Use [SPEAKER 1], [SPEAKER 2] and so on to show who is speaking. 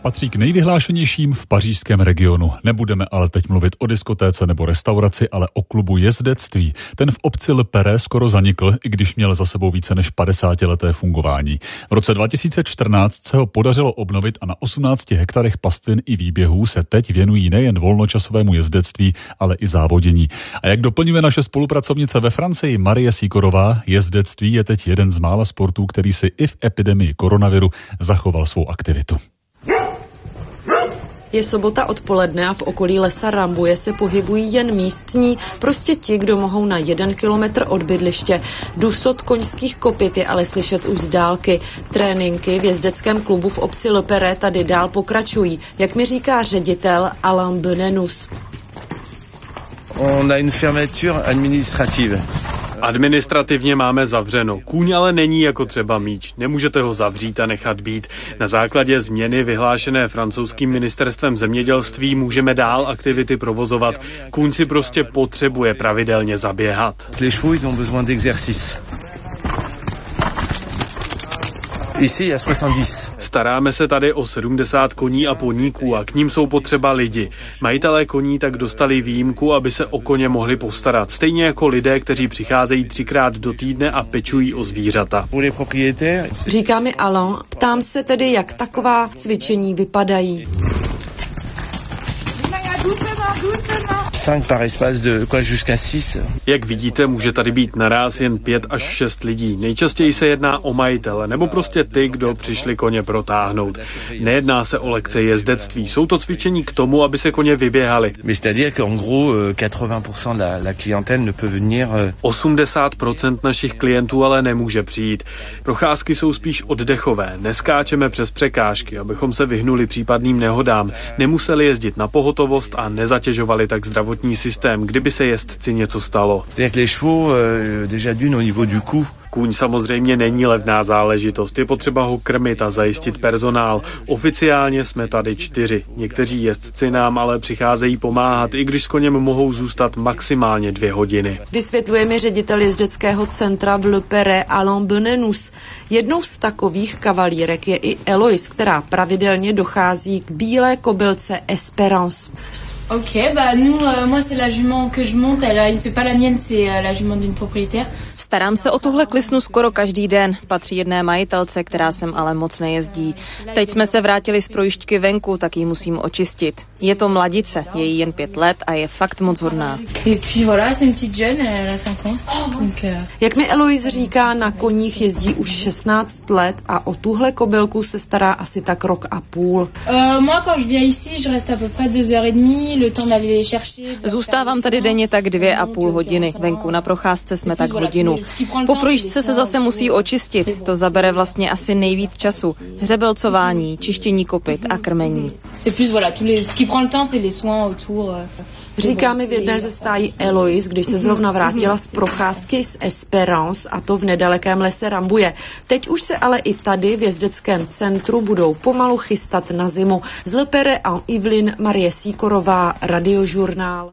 [SPEAKER 1] Patří k nejvyhlášenějším v pařížském regionu. Nebudeme ale teď mluvit o diskotéce nebo restauraci, ale o klubu jezdectví. Ten v obci Le Perret skoro zanikl, i když měl za sebou více než 50leté fungování. V roce 2014 se ho podařilo obnovit a na 18 hektarech pastvin i výběhů se teď věnují nejen volnočasovému jezdectví, ale i závodění. A jak doplňuje naše spolupracovnice ve Francii Marie Sikorová, jezdectví je teď jeden z mála sportů, který si i v epidemii koronaviru zachoval svou aktivitu.
[SPEAKER 2] Je sobota odpoledne a v okolí lesa Rambouillet se pohybují jen místní, prostě ti, kdo mohou na 1 kilometr od bydliště. Dusot koňských kopyt je ale slyšet už z dálky. Tréninky v jezdeckém klubu v obci Le Perret tady dál pokračují, jak mi říká ředitel Alain Benenus.
[SPEAKER 3] On a une fermeture administrative.
[SPEAKER 4] Administrativně máme zavřeno. Kůň ale není jako třeba míč. Nemůžete ho zavřít a nechat být. Na základě změny vyhlášené francouzským ministerstvem zemědělství můžeme dál aktivity provozovat. Kůň si prostě potřebuje pravidelně zaběhat.
[SPEAKER 3] Les chevaux, ils ont besoin d'exercice. Ici, il y a 70.
[SPEAKER 4] Staráme se tady o 70 koní a poníků a k ním jsou potřeba lidi. Majitelé koní tak dostali výjimku, aby se o koně mohli postarat. Stejně jako lidé, kteří přicházejí 3krát do týdne a pečují o zvířata.
[SPEAKER 2] Říká mi Alain, ptám se tedy, jak taková cvičení vypadají.
[SPEAKER 3] 5 par espace de jusqu'à 6.
[SPEAKER 4] Jak vidíte, může tady být naráz jen 5 až 6 lidí. Nejčastěji se jedná o majitele nebo prostě ty, kdo přišli koně protáhnout. Nejedná se o lekce jezdectví, jsou to cvičení k tomu, aby se koně vyběhali. 80% našich klientů ale nemůže přijít. Procházky jsou spíš oddechové, neskáčeme přes překážky, abychom se vyhnuli případným nehodám, nemuseli jezdit na pohotovost a nezatěžovali tak zdravotní systém, kdyby se jezdci něco stalo. Kůň samozřejmě není levná záležitost, je potřeba ho krmit a zajistit personál. Oficiálně jsme tady 4. Někteří jezdci nám ale přicházejí pomáhat, i když s koněm mohou zůstat maximálně 2 hodiny.
[SPEAKER 2] Vysvětluje mi ředitel jezdeckého centra v Le Perret Alain Benenus. Jednou z takových kavalírek je i Eloise, která pravidelně dochází k bílé kobylce Espérance.
[SPEAKER 5] Ok, bah nous, moi c'est la jument que je monte, c'est pas la mienne, c'est la jument d'une propriétaire.
[SPEAKER 6] Starám se o tuhle klisnu skoro každý den. Patří jedné majitelce, která sem ale moc nejezdí. Teď jsme se vrátili z projížďky venku, tak ji musím očistit. Je to mladice, je jí jen 5 let a je fakt moc hodná.
[SPEAKER 5] Et puis voilà, c'est une petite jeune, elle a 5 ans. Donc,
[SPEAKER 2] Jak mi Eloise říká, na koních jezdí už 16 let a o tuhle kobylku se stará asi tak 1,5 roku.
[SPEAKER 5] Moi quand je viens ici, je reste à peu près 2h30.
[SPEAKER 6] Zůstávám tady denně tak 2,5 hodiny. Venku na procházce jsme tak hodinu. Po projížďce se zase musí očistit. To zabere vlastně asi nejvíc času. Hřebelcování, čištění kopyt a krmení.
[SPEAKER 2] Říká mi v jedné ze stájí Eloise, když se zrovna vrátila z procházky z Espérance, a to v nedalekém lese Rambouillet. Teď už se ale i tady v jezdeckém centru budou pomalu chystat na zimu. Z Le Perret en Yvelines Marie Sikorová, Radiožurnál.